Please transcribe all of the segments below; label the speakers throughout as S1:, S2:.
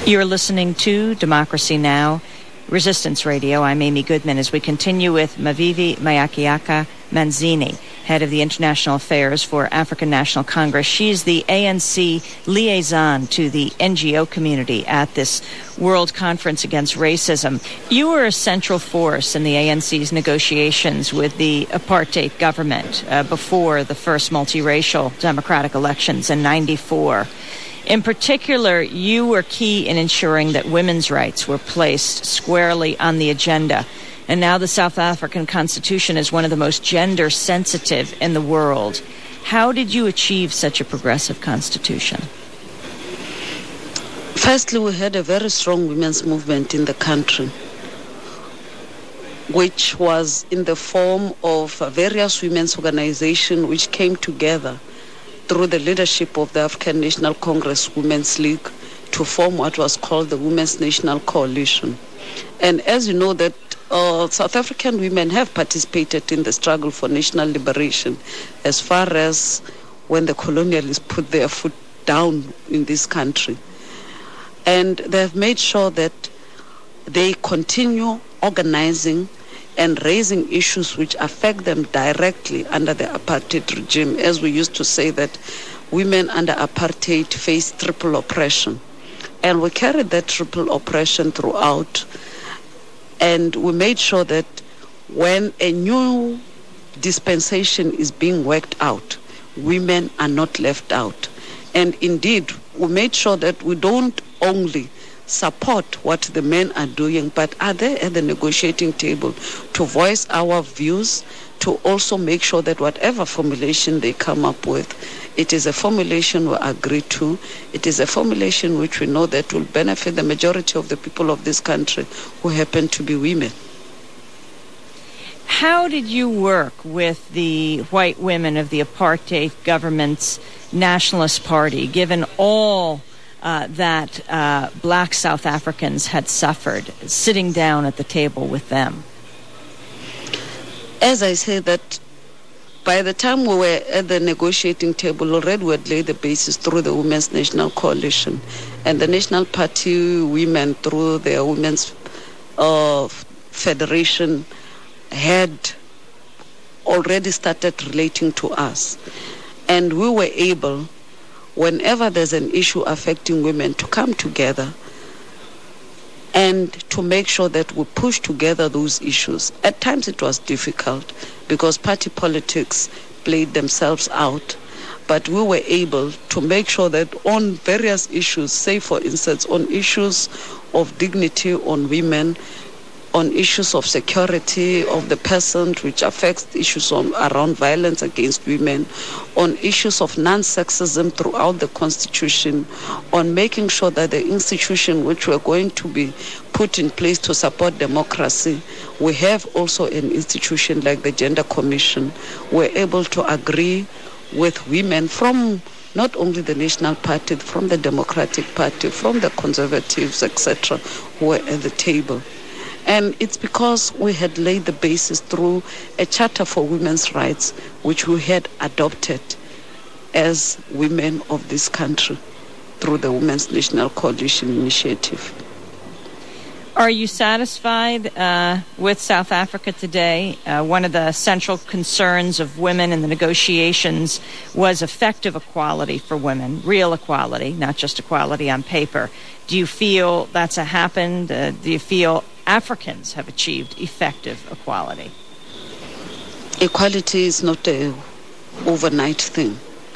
S1: You're listening to Democracy Now!, Resistance Radio. I'm Amy Goodman as we continue with Mavivi Mayakiaka Manzini, head of the International Affairs for African National Congress. She's the ANC liaison to the NGO community at this World Conference Against Racism. You were a central force in the ANC's negotiations with the apartheid government before the first multiracial democratic elections in '94. In particular, you were key in ensuring that women's rights were placed squarely on the agenda. And now the South African Constitution is one of the most gender-sensitive in the world. How did you achieve such a progressive constitution?
S2: Firstly, we had a very strong women's movement in the country, which was in the form of various women's organizations which came together through the leadership of the African National Congress Women's League to form what was called the Women's National Coalition. And as you know, that South African women have participated in the struggle for national liberation as far as when the colonialists put their foot down in this country. And they have made sure that they continue organizing and raising issues which affect them directly under the apartheid regime. As we used to say that women under apartheid face triple oppression. And we carried that triple oppression throughout. And we made sure that when a new dispensation is being worked out, women are not left out. And indeed, we made sure that we don't only support what the men are doing, but are there at the negotiating table to voice our views, to also make sure that whatever formulation they come up with, it is a formulation we agree to. It is a formulation which we know that will benefit the majority of the people of this country who happen to be women.
S1: How did you work with the white women of the apartheid government's Nationalist Party, given all that black South Africans had suffered, sitting down at the table with them?
S2: As I say, that by the time we were at the negotiating table, already we had laid the basis through the Women's National Coalition. And the National Party women, through their Women's Federation, had already started relating to us. And we were able, whenever there's an issue affecting women, to come together and to make sure that we push together those issues. At times it was difficult because party politics played themselves out, but we were able to make sure that on various issues, say for instance on issues of dignity on women, on issues of security of the person, which affects issues around violence against women, on issues of non-sexism throughout the Constitution, on making sure that the institution which we're going to be put in place to support democracy, we have also an institution like the Gender Commission. We're able to agree with women from not only the National Party, from the Democratic Party, from the Conservatives, etc., who were at the table. And it's because we had laid the basis through a Charter for Women's Rights, which we had adopted as women of this country through the Women's National Coalition initiative.
S1: Are you satisfied with South Africa today? One of the central concerns of women in the negotiations was effective equality for women, real equality, not just equality on paper. Do you feel that's happened? Do you feel Africans have achieved effective equality?
S2: Equality is not an overnight thing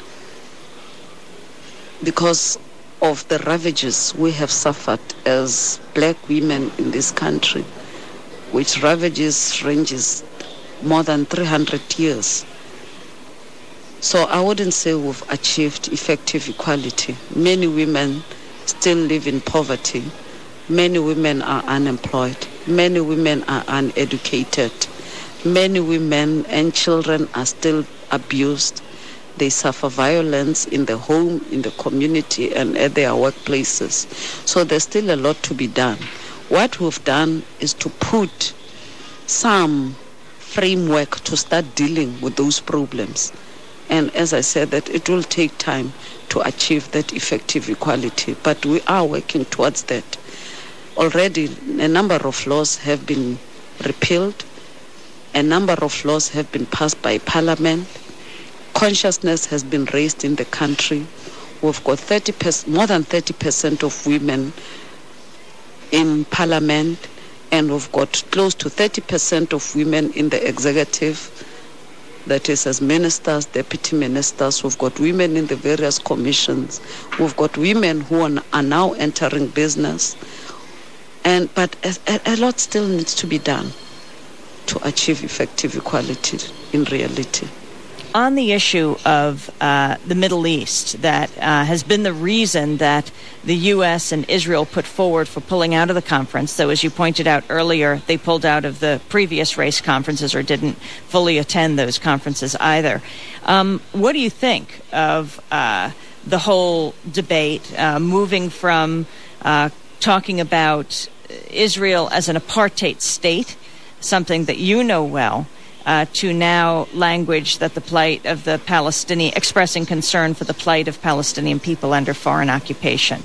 S2: because of the ravages we have suffered as black women in this country, which ravages ranges more than 300 years. So I wouldn't say we've achieved effective equality. Many women still live in poverty. Many women are unemployed. Many women are uneducated. Many women and children are still abused. They suffer violence in the home, in the community, and at their workplaces. So there's still a lot to be done. What we've done is to put some framework to start dealing with those problems. And as I said, that it will take time to achieve that effective equality, but we are working towards that. Already, a number of laws have been repealed. A number of laws have been passed by Parliament. Consciousness has been raised in the country. We've got more than 30% of women in Parliament, and we've got close to 30% of women in the executive, that is as ministers, deputy ministers. We've got women in the various commissions. We've got women who are now entering business. But a lot still needs to be done to achieve effective equality in reality.
S1: On the issue of the Middle East, that has been the reason that the U.S. and Israel put forward for pulling out of the conference, though, as you pointed out earlier, they pulled out of the previous race conferences or didn't fully attend those conferences either. What do you think of the whole debate, moving from talking about Israel as an apartheid state, something that you know well, to now language that the plight of the Palestinian, expressing concern for the plight of Palestinian people under foreign occupation?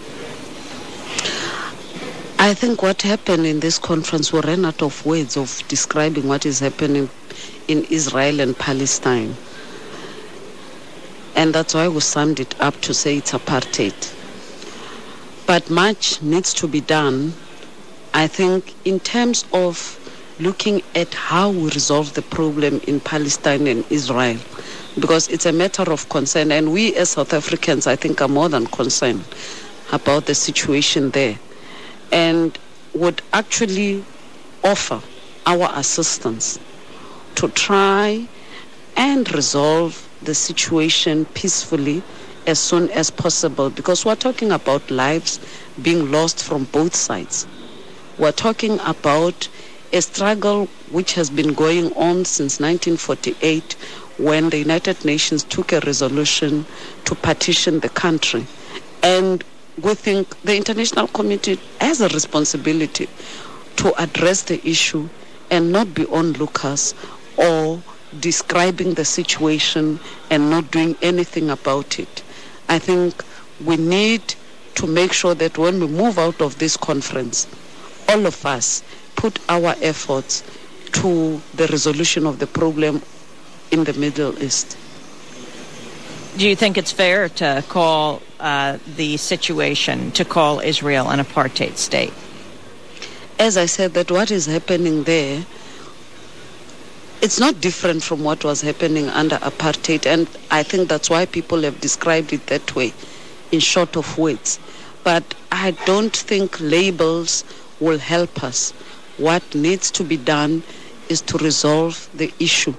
S2: I think what happened in this conference, we ran out of words of describing what is happening in Israel and Palestine. And that's why we summed it up to say it's apartheid. But much needs to be done, I think, in terms of looking at how we resolve the problem in Palestine and Israel, because it's a matter of concern, and we as South Africans, I think, are more than concerned about the situation there, and would actually offer our assistance to try and resolve the situation peacefully as soon as possible, because we're talking about lives being lost from both sides. We're talking about a struggle which has been going on since 1948, when the United Nations took a resolution to partition the country. And we think the international community has a responsibility to address the issue and not be onlookers or describing the situation and not doing anything about it. I think we need to make sure that when we move out of this conference, all of us put our efforts to the resolution of the problem in the Middle East.
S1: Do you think it's fair to call the situation, to call Israel an apartheid state?
S2: As I said, that what is happening there, it's not different from what was happening under apartheid, and I think that's why people have described it that way, in short of words. But I don't think labels will help us. What needs to be done is to resolve the issue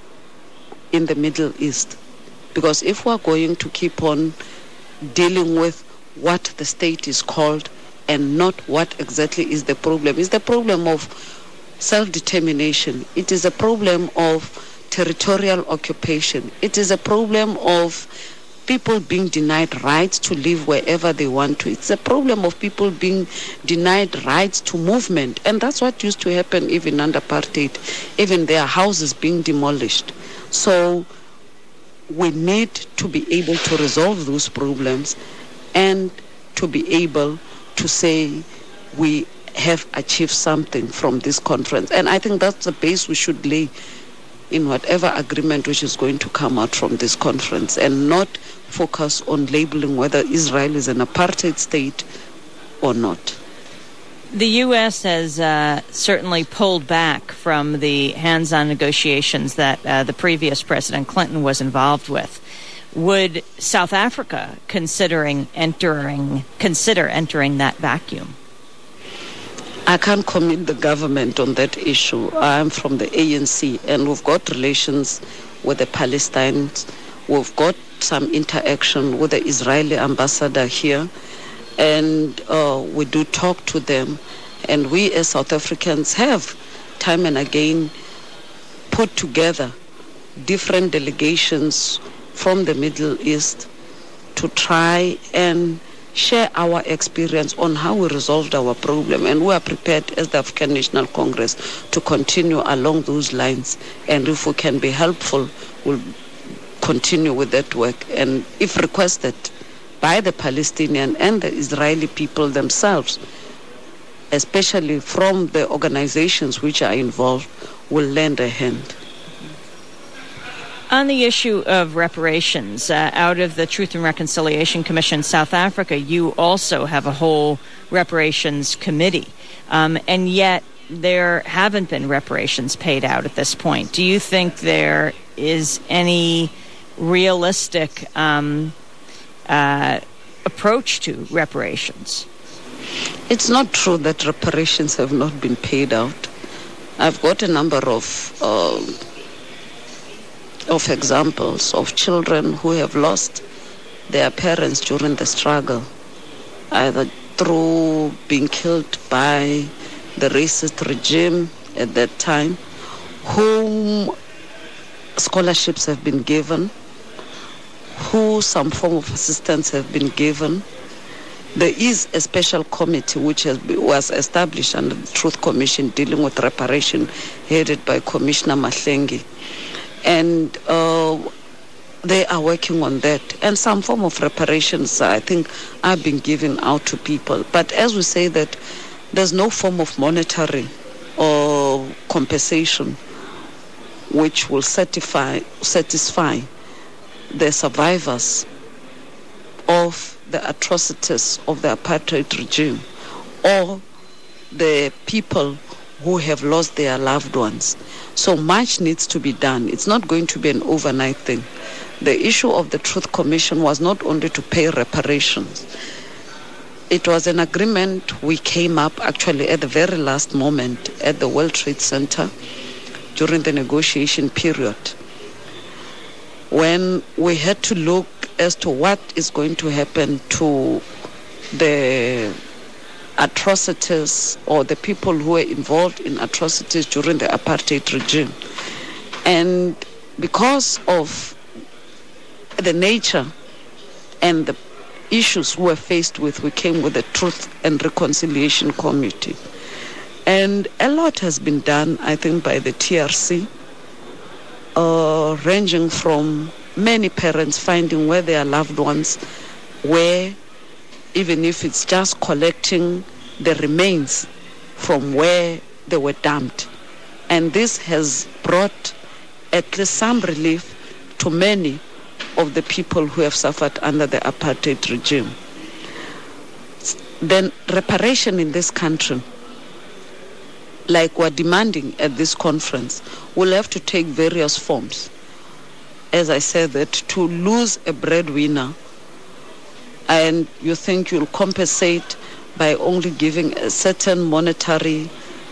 S2: in the Middle East. Because if we're going to keep on dealing with what the state is called and not what exactly is the problem, is the problem of self-determination. It is a problem of territorial occupation. It is a problem of people being denied rights to live wherever they want to. It's a problem of people being denied rights to movement. And that's what used to happen even under apartheid, even their houses being demolished. So we need to be able to resolve those problems and to be able to say we have achieved something from this conference. And I think that's the base we should lay in whatever agreement which is going to come out from this conference, and not focus on labeling whether Israel is an apartheid state or not.
S1: The U.S. has certainly pulled back from the hands-on negotiations that the previous President Clinton was involved with. Would South Africa consider entering that vacuum?
S2: I can't commit the government on that issue. I'm from the ANC, and we've got relations with the Palestinians. We've got some interaction with the Israeli ambassador here, and we do talk to them. And we as South Africans have time and again put together different delegations from the Middle East to try and share our experience on how we resolved our problem. And we are prepared as the African National Congress to continue along those lines. And if we can be helpful, we'll continue with that work. And if requested by the Palestinian and the Israeli people themselves, especially from the organizations which are involved, will lend a hand.
S1: On the issue of reparations, out of the Truth and Reconciliation Commission South Africa, you also have a whole reparations committee, and yet there haven't been reparations paid out at this point. Do you think there is any realistic approach to reparations?
S2: It's not true that reparations have not been paid out. I've got a number of examples of children who have lost their parents during the struggle, either through being killed by the racist regime at that time, whom scholarships have been given, who some form of assistance have been given. There is a special committee which was established under the Truth Commission dealing with reparation, headed by Commissioner Mahlengi. And they are working on that. And some form of reparations, I think, are being given out to people. But as we say that there's no form of monetary or compensation which will satisfy the survivors of the atrocities of the apartheid regime or the people who have lost their loved ones. So much needs to be done. It's not going to be an overnight thing. The issue of the Truth Commission was not only to pay reparations. It was an agreement we came up actually at the very last moment at the World Trade Center during the negotiation period, when we had to look as to what is going to happen to the atrocities or the people who were involved in atrocities during the apartheid regime. And because of the nature and the issues we were faced with, we came with the Truth and Reconciliation Committee. And a lot has been done, I think, by the TRC, ranging from many parents finding where their loved ones were, even if it's just collecting the remains from where they were dumped. And this has brought at least some relief to many of the people who have suffered under the apartheid regime. Then reparation in this country, like we're demanding at this conference, will have to take various forms. As I said, that to lose a breadwinner and you think you'll compensate by only giving a certain monetary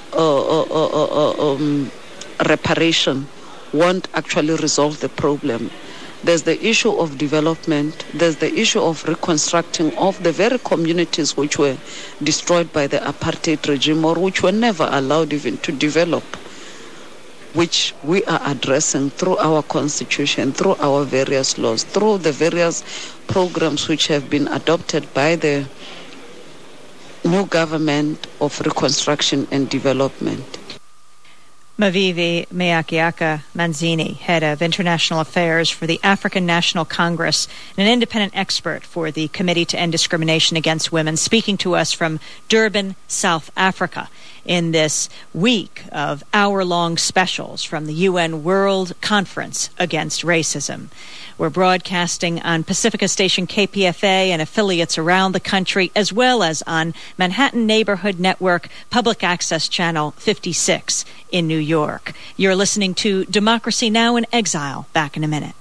S2: reparation won't actually resolve the problem. There's the issue of development. There's the issue of reconstructing of the very communities which were destroyed by the apartheid regime or which were never allowed even to develop, which we are addressing through our constitution, through our various laws, through the various programs which have been adopted by the new government of reconstruction and development.
S1: Mavivi Mayakiaka Manzini, head of international affairs for the African National Congress and an independent expert for the Committee to End Discrimination Against Women, speaking to us from Durban, South Africa, in this week of hour-long specials from the UN World Conference Against Racism. We're broadcasting on Pacifica Station KPFA and affiliates around the country, as well as on Manhattan Neighborhood Network Public Access Channel 56 in New York. You're listening to Democracy Now! In Exile. Back in a minute.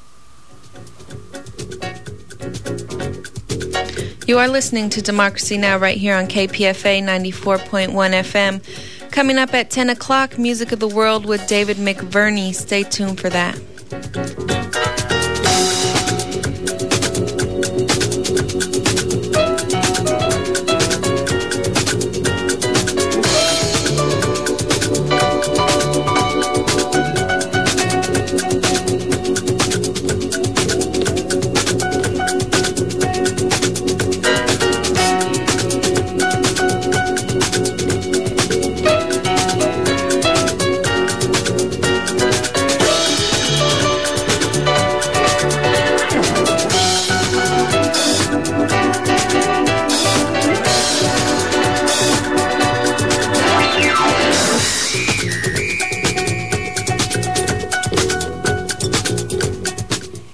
S3: You are listening to Democracy Now! Right here on KPFA 94.1 FM. Coming up at 10 o'clock, Music of the World with David McVerney. Stay tuned for that.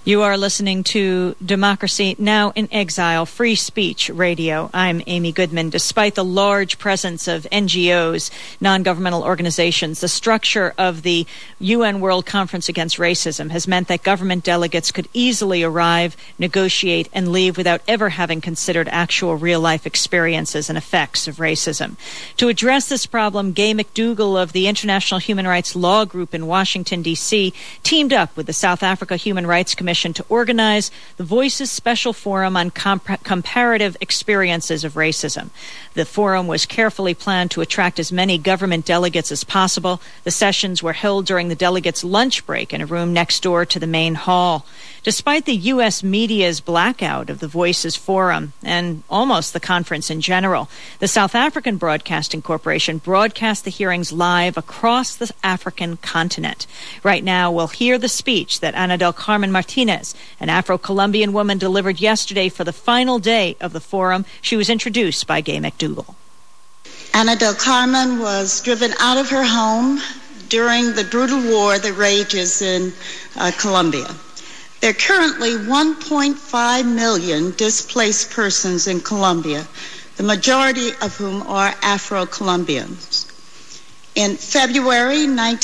S1: You are listening to Democracy Now! In Exile, Free Speech Radio. I'm Amy Goodman. Despite the large presence of NGOs, non-governmental organizations, the structure of the UN World Conference Against Racism has meant that government delegates could easily arrive, negotiate, and leave without ever having considered actual real-life experiences and effects of racism. To address this problem, Gay McDougall of the International Human Rights Law Group in Washington, D.C., teamed up with the South Africa Human Rights Commission to organize the Voices Special Forum on Comparative Experiences of Racism. The forum was carefully planned to attract as many government delegates as possible. The sessions were held during the delegates' lunch break in a room next door to the main hall. Despite the U.S. media's blackout of the Voices Forum and almost the conference in general, the South African Broadcasting Corporation broadcast the hearings live across the African continent. Right now, we'll hear the speech that Ana del Carmen Martinez, an Afro-Colombian woman, delivered yesterday for the final day of the forum. She was introduced by Gay McDougall.
S4: Ana del Carmen was driven out of her home during the brutal war that rages in Colombia. There are currently 1.5 million displaced persons in Colombia, the majority of whom are Afro-Colombians. In February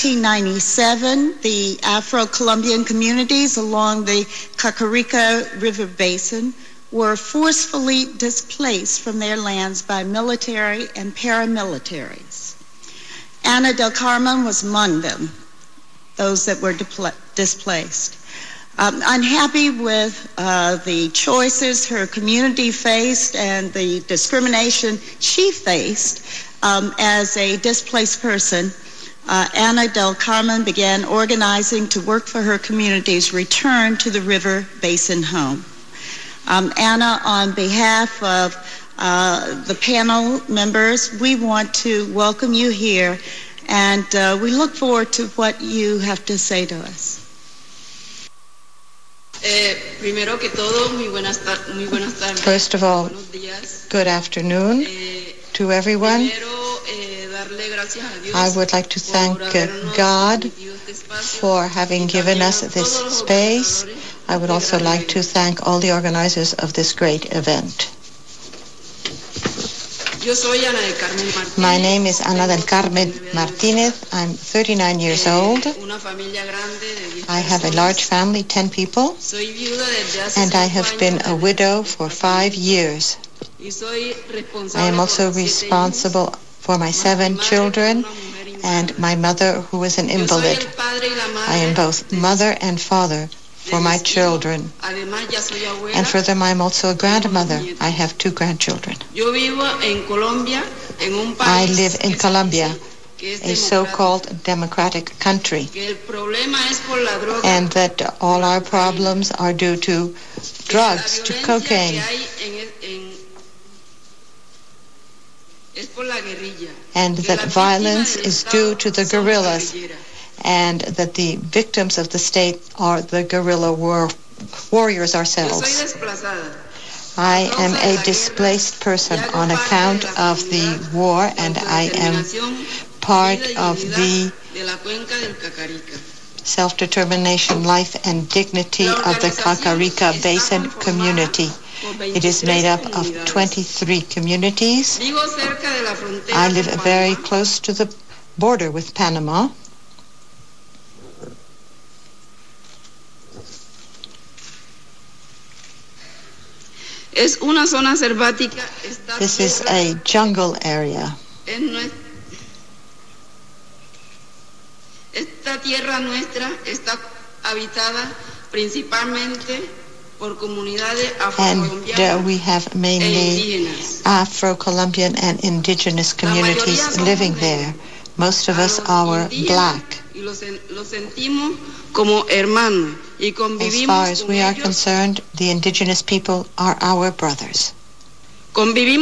S4: 1997, the Afro-Colombian communities along the Cacarica River Basin were forcefully displaced from their lands by military and paramilitaries. Ana del Carmen was among them, those that were displaced. Unhappy with the choices her community faced and the discrimination she faced as a displaced person, Ana del Carmen began organizing to work for her community's return to the river basin home. Ana, on behalf of the panel members, we want to welcome you here, and we look forward to what you have to say to us.
S5: First of all, good afternoon to everyone. I would like to thank God for having given us this space. I would also like to thank all the organizers of this great event. My name is Ana del Carmen Martinez. I'm 39 years old. I have a large family, 10 people, and I have been a widow for 5 years. I am also responsible for my 7 children and my mother, who is an invalid. I am both mother and father for my children. And furthermore, I'm also a grandmother. I have 2 grandchildren. I live in Colombia, a so-called democratic country, and that all our problems are due to drugs, to cocaine, and that violence is due to the guerrillas, and that the victims of the state are the guerrilla warriors ourselves. I am a displaced person on account of the war, and I am part of the self-determination, life, and dignity of the Cacarica Basin community. It is made up of 23 communities. I live very close to the border with Panama.
S2: Es una zona selvática.
S5: This is a jungle area.
S2: Esta tierra nuestra está habitada principalmente por comunidades afrocolombianas
S5: and we have mainly Afro-Colombian and indigenous communities living there. Most of us are black. As far as we are concerned, the indigenous people are our brothers. We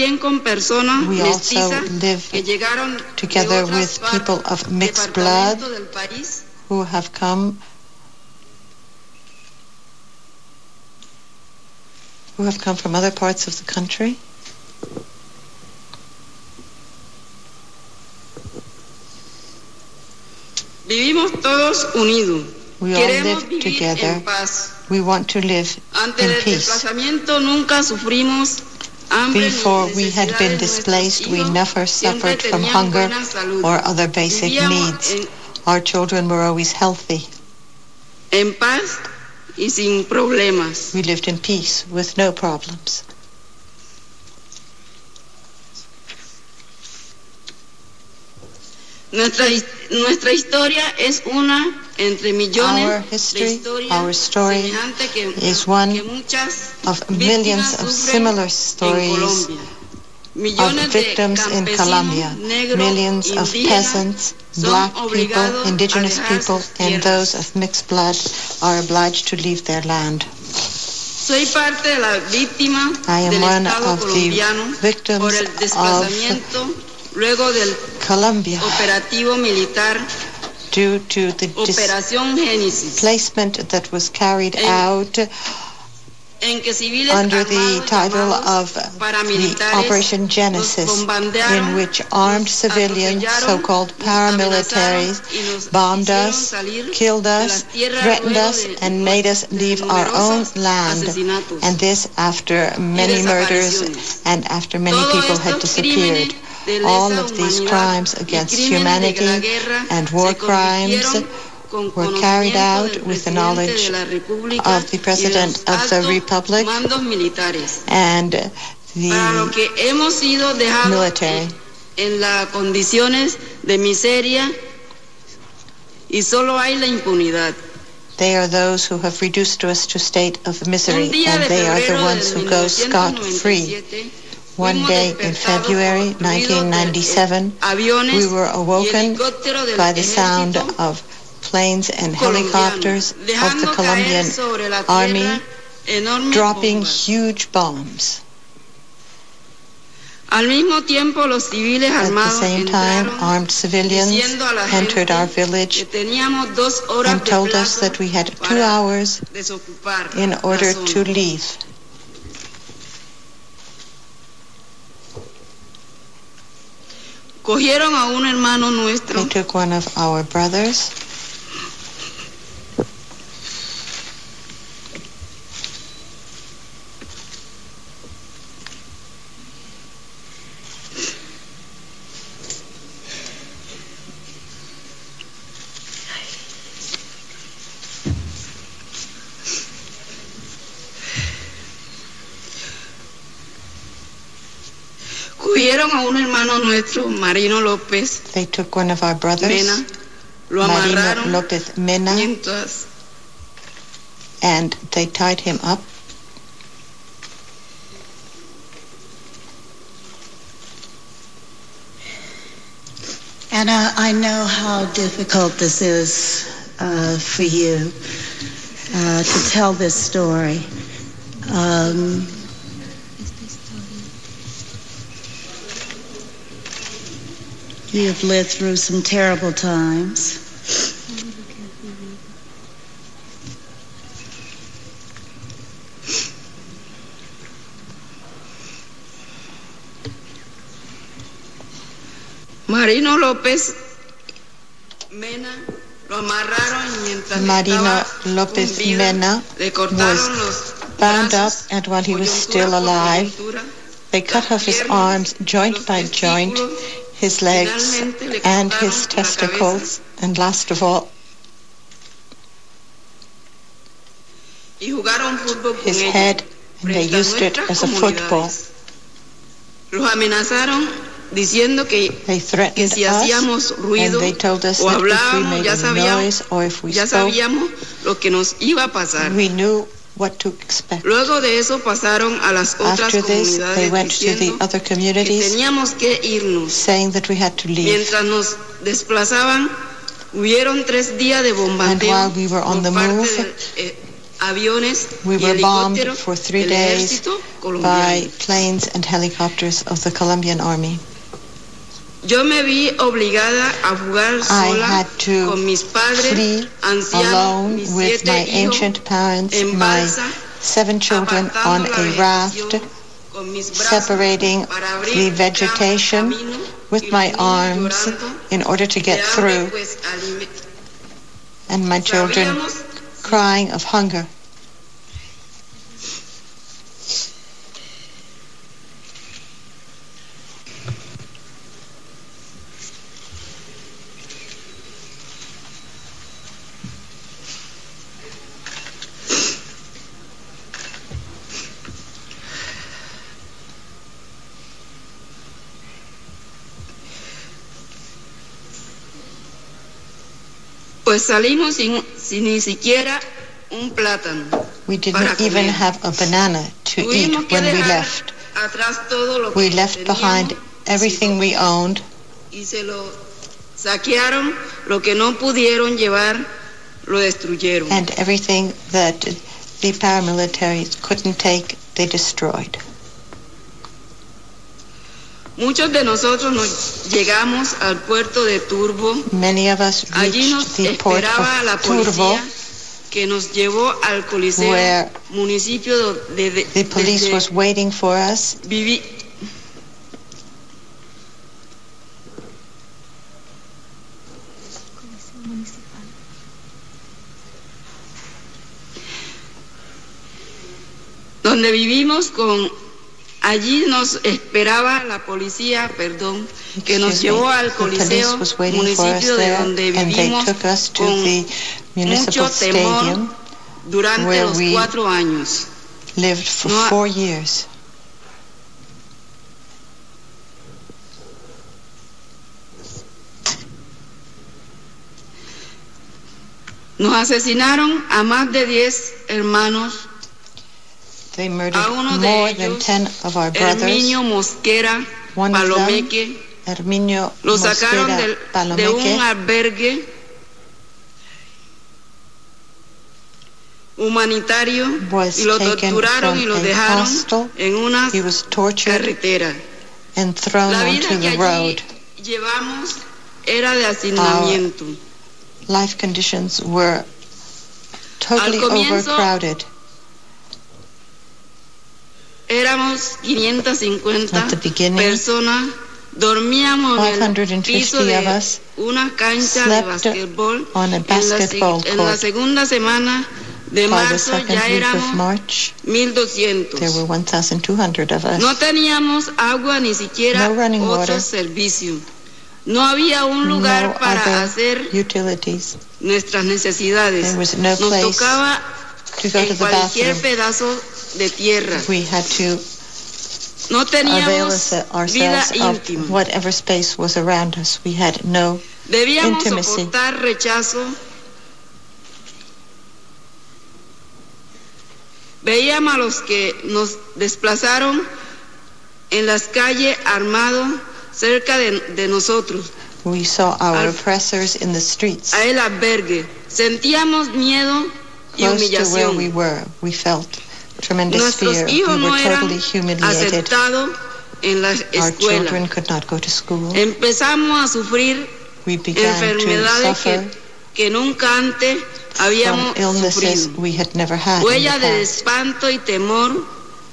S5: also live together with people of mixed blood who have come from other parts of the country.
S2: Vivimos todos unidos.
S5: We all live together We want to live in peace. Before we had been displaced, we never suffered from hunger or other basic needs. Our children were always healthy.
S6: En paz y sin problemas.
S5: We lived in peace with no problems.
S6: Nuestra historia es una entre millones.
S5: Our history, our story is one of millions of similar stories of victims in Colombia. Millions of peasants, black people, indigenous people, and those of mixed blood are obliged to leave their land. I am one of the victims of Colombia due to the displacement that was carried out under the title of the Operation Genesis, in which armed civilians, so-called paramilitaries, bombed us, killed us, threatened us, and made us leave our own land. And this after many murders and after many people had disappeared. All of these crimes against humanity and war crimes were carried out with the knowledge of the President of the Republic and the military.
S6: En las condiciones de miseria y solo hay la impunidad.
S5: They are those who have reduced us to a state of misery, and they are the ones who go scot-free. One day in February 1997, we were awoken by the sound of planes and helicopters of the Colombian army dropping huge bombs. At the same time, armed civilians entered our village and told us that we had 2 hours in order to leave. They took one of our brothers. They took one of our brothers, Marino Lopez Mena, and they tied him up.
S4: Anna, I know how difficult this is for you to tell this story. You have lived through some terrible times.
S6: Marino Lopez Mena lo amarraron y mientras
S5: Marino Lopez Mena was bound up, and while he was still alive, they cut off his arms joint by joint, his legs and his testicles, and last of all, his head, and they used it as a football. They threatened us, and they told us that if we made a noise or if we spoke, we knew what to expect. After this, they went to the other communities, saying that we had to leave. And while we were on the move, we were bombed for 3 days by planes and helicopters of the Colombian army. I had to flee alone with my ancient parents, my 7 children on a raft, separating the vegetation with my arms in order to get through, and my children crying of hunger.
S6: pues salimos sin ni siquiera un plátano.
S5: We didn't even have a banana to eat when we left. We left behind everything we owned.
S6: Y se lo saquearon, lo que no pudieron llevar, lo destruyeron.
S5: And everything that the paramilitaries couldn't take, they destroyed.
S6: Muchos de nosotros nos llegamos al puerto de Turbo.
S5: Many of us reached the port of Turbo,
S6: que nos llevó al Coliseo, municipio
S5: the police was waiting for us.
S6: Donde vivimos allí nos esperaba la policía, que nos llevó al Coliseo, municipio de donde vivimos con mucho temor durante los 4 años.
S5: Lived for 4 years.
S6: Nos asesinaron a más de 10 hermanos.
S5: They murdered more than 10 of our brothers.
S6: Herminio Mosquera Palomeque.
S5: Herminio
S6: lo sacaron de un albergue humanitario y lo torturaron y lo dejaron en una carretera. La vida que allí llevamos era de hacinamiento.
S5: Life conditions were totally overcrowded.
S6: Éramos 550 personas, dormíamos en el piso de una cancha de basquetbol. En la segunda semana de marzo ya éramos 1,200.
S5: There were 1,200 of us.
S6: No teníamos agua ni siquiera otro servicio. No había un lugar para hacer nuestras necesidades. Nos tocaba en cualquier pedazo de tierra.
S5: We had to
S6: no teníamos vida
S5: íntima. Whatever space was around us, we had no
S6: Debíamos
S5: intimacy.
S6: Soportar rechazo. Veíamos a los que nos desplazaron en las calles armados cerca de nosotros.
S5: We saw our oppressors in the streets.
S6: A el albergue. Sentíamos miedo y
S5: Close
S6: humillación.
S5: to where we were, we felt tremendous fear. We were totally humiliated.
S6: En la
S5: Our children could not go to school.
S6: Empezamos a sufrir
S5: We began to suffer
S6: que nunca antes habíamos
S5: from illnesses
S6: sufrido.
S5: we had never had
S6: Huella
S5: in the
S6: de
S5: past.
S6: espanto y temor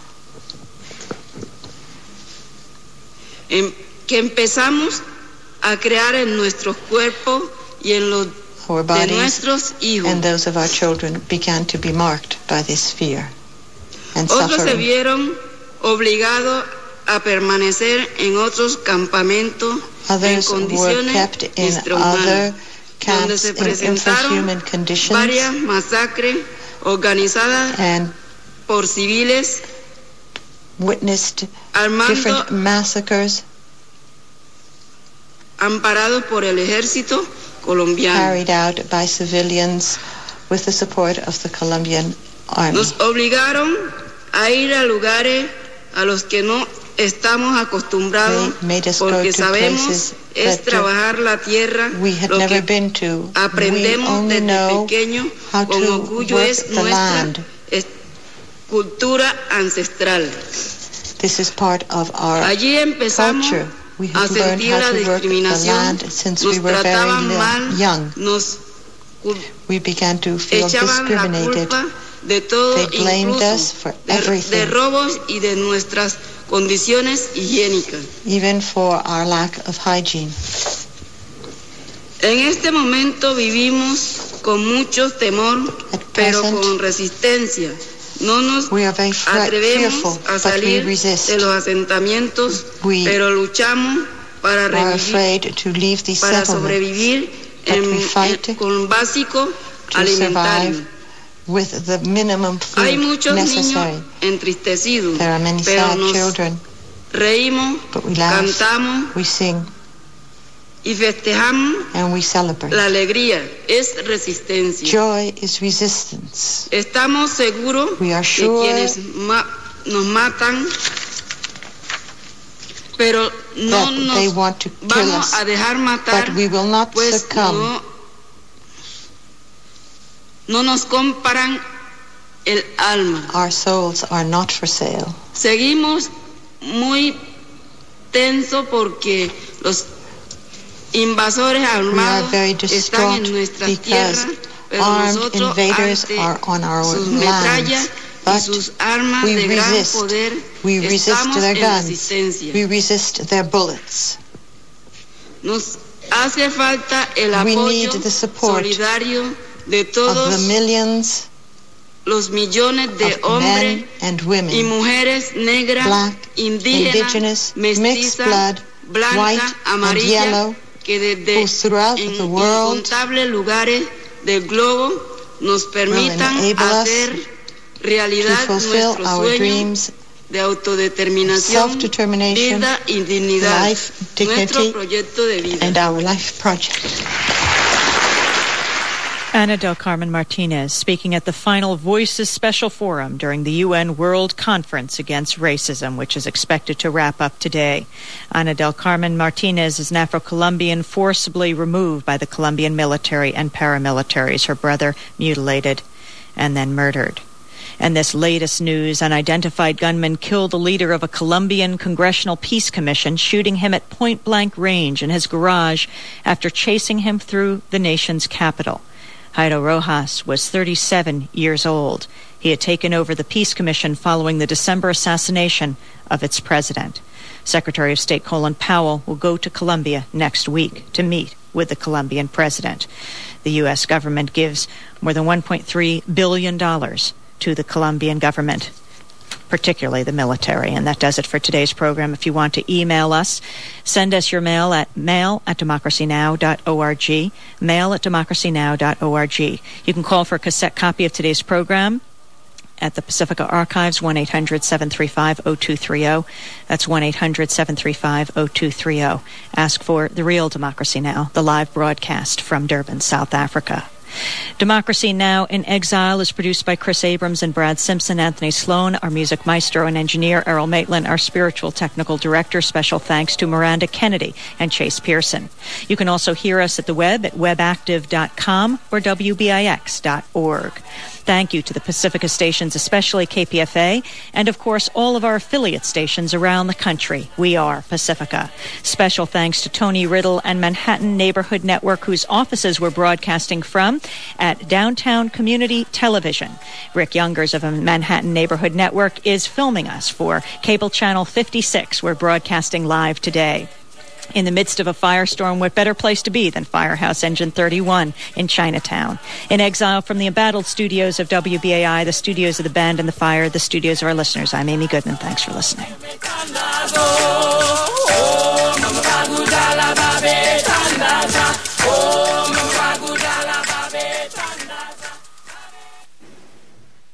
S6: que empezamos a crear en nuestros cuerpos y en los
S5: Our
S6: de
S5: bodies
S6: nuestros hijos.
S5: and those of our children began to be marked by this fear and
S6: Otros se
S5: suffering.
S6: vieron obligados a permanecer en otros campamentos en
S5: Others were
S6: condiciones
S5: kept in
S6: infrahumanas,
S5: other
S6: donde
S5: camps
S6: se
S5: in
S6: presentaron
S5: infrahuman conditions
S6: varias masacres organizadas
S5: and
S6: por civiles
S5: witnessed
S6: armando
S5: different massacres
S6: amparados por el ejército colombiano.
S5: carried out by civilians with the support of the Colombian army.
S6: Nos obligaron a ir a lugares a los que no estamos acostumbrados
S5: They made us go
S6: porque
S5: to
S6: sabemos
S5: places
S6: es
S5: that
S6: trabajar la tierra,
S5: we had
S6: lo
S5: never
S6: que
S5: been to. We
S6: aprendemos
S5: only
S6: desde
S5: know
S6: pequeño
S5: how
S6: con
S5: to
S6: orgullo
S5: work
S6: es
S5: the
S6: nuestra
S5: land.
S6: cultura ancestral.
S5: This is part of our
S6: Allí empezamos
S5: culture. We
S6: a
S5: have learned
S6: sentir
S5: how
S6: la
S5: to work the
S6: discriminación,
S5: land since
S6: nos
S5: we were very
S6: trataban mal,
S5: young.
S6: nos
S5: We began to feel
S6: echaban la
S5: discriminated.
S6: culpa de todo,
S5: They blamed
S6: incluso
S5: us for
S6: de
S5: everything.
S6: robos y de nuestras condiciones higiénicas.
S5: Even for our lack of hygiene.
S6: En este momento vivimos con mucho temor,
S5: At
S6: pero
S5: present,
S6: con resistencia. No nos
S5: we are very
S6: atrevemos
S5: fearful,
S6: a
S5: but we
S6: salir
S5: resist.
S6: de los asentamientos,
S5: We
S6: pero luchamos para
S5: are
S6: revivir,
S5: afraid to leave these
S6: para
S5: settlements,
S6: sobrevivir
S5: but we fight
S6: con básico
S5: to
S6: alimentario.
S5: survive with the minimum
S6: Hay
S5: food
S6: muchos
S5: necessary.
S6: niños entristecidos,
S5: There are many
S6: pero
S5: sad
S6: nos
S5: children,
S6: reímos,
S5: but we laugh,
S6: cantamos
S5: we sing,
S6: y festejamos.
S5: And we celebrate.
S6: La alegría es resistencia.
S5: Joy is resistance.
S6: Estamos seguros
S5: We are sure
S6: que quienes nos matan, pero no nos vamos a dejar matar,
S5: but we will not
S6: pues
S5: succumb.
S6: No nos comparan el alma.
S5: Our souls are not for sale.
S6: Seguimos muy tenso porque los invasores armados están en nuestras tierras, pero nosotros
S5: are on our
S6: sus
S5: lands,
S6: metrallas y sus armas de gran poder
S5: we resist
S6: estamos
S5: their
S6: en
S5: guns.
S6: resistencia.
S5: We resist their bullets.
S6: Nos hace falta el
S5: We
S6: apoyo
S5: need the support
S6: solidario de
S5: of
S6: todos
S5: the millions
S6: los millones de
S5: of
S6: hombres
S5: men and women,
S6: y mujeres negras,
S5: black,
S6: indígenas,
S5: indigenous, mixed
S6: mestizas,
S5: blood,
S6: blanca,
S5: white and
S6: amarilla,
S5: yellow,
S6: que desde
S5: who throughout the world
S6: incontables lugares del globo nos permitan
S5: enable us
S6: hacer realidad
S5: to fulfill
S6: nuestros
S5: our
S6: sueños
S5: dreams,
S6: de autodeterminación,
S5: self-determination,
S6: vida y dignidad,
S5: life, dignity,
S6: nuestro proyecto de vida.
S5: and our life project.
S1: Ana del Carmen Martinez speaking at the final Voices Special Forum during the UN World Conference Against Racism, which is expected to wrap up today. Ana del Carmen Martinez is an Afro-Colombian forcibly removed by the Colombian military and paramilitaries, her brother mutilated and then murdered. And this latest news, unidentified gunmen killed the leader of a Colombian Congressional Peace Commission, shooting him at point-blank range in his garage after chasing him through the nation's capital. Jairo Rojas was 37 years old. He had taken over the Peace Commission following the December assassination of its president. Secretary of State Colin Powell will go to Colombia next week to meet with the Colombian president. The U.S. government gives more than $1.3 billion to the Colombian government, particularly the military. And that does it for today's program. If you want to email us, send us your mail at mail@democracynow.org, mail@democracynow.org. You can call for a cassette copy of today's program at the Pacifica Archives, 1-800-735-0230. That's 1-800-735-0230. Ask for The Real Democracy Now!, the live broadcast from Durban, South Africa. Democracy Now! In Exile is produced by Chris Abrams and Brad Simpson. Anthony Sloan, our music maestro and engineer. Errol Maitland, our spiritual technical director. Special thanks to Miranda Kennedy and Chase Pearson. You can also hear us at the web at webactive.com or wbix.org. Thank you to the Pacifica stations, especially KPFA, and of course all of our affiliate stations around the country. We are Pacifica. Special thanks to Tony Riddle and Manhattan Neighborhood Network, whose offices we're broadcasting from at Downtown Community Television. Rick Youngers of Manhattan Neighborhood Network is filming us for Cable Channel 56. We're broadcasting live today. In the midst of a firestorm, what better place to be than Firehouse Engine 31 in Chinatown? In exile from the embattled studios of WBAI, the studios of the band and the fire, the studios of our listeners, I'm Amy Goodman. Thanks for listening.